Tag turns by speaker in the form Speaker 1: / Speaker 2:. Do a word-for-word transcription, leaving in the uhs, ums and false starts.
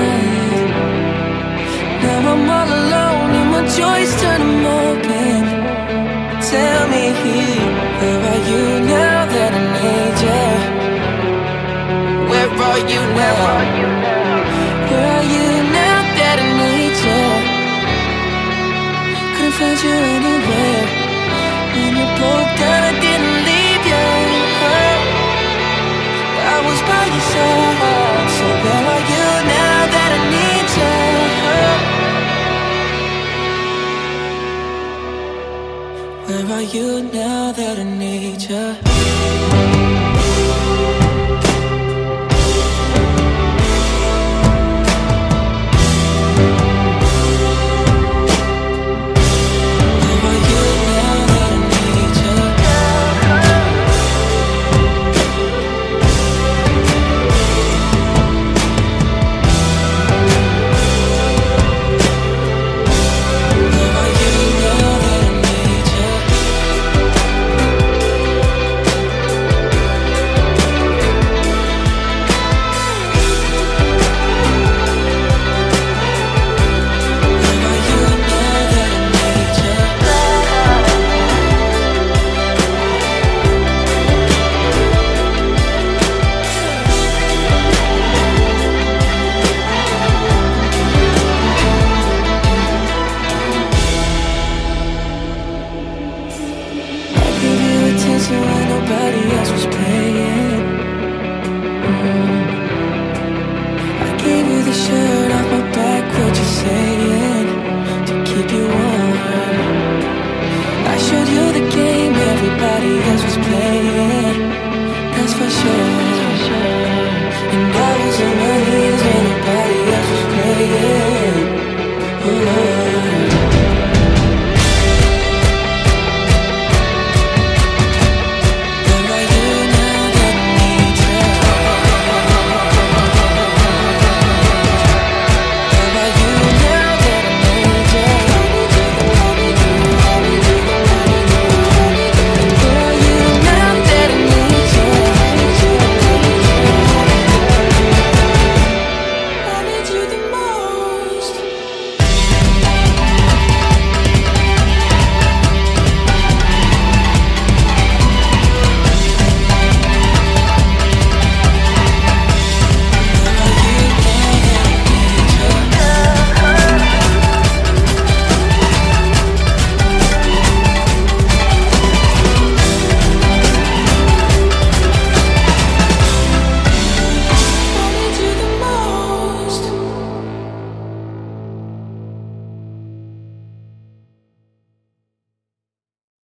Speaker 1: Now I'm all alone and my joys turn them open. Tell me, where are you now that I need you? Where are you now? Where are you now that I need you? Couldn't find you anywhere. When you broke down, I didn't leave you. I was by your side. So where are you now that I need you? Where are you now that I need you?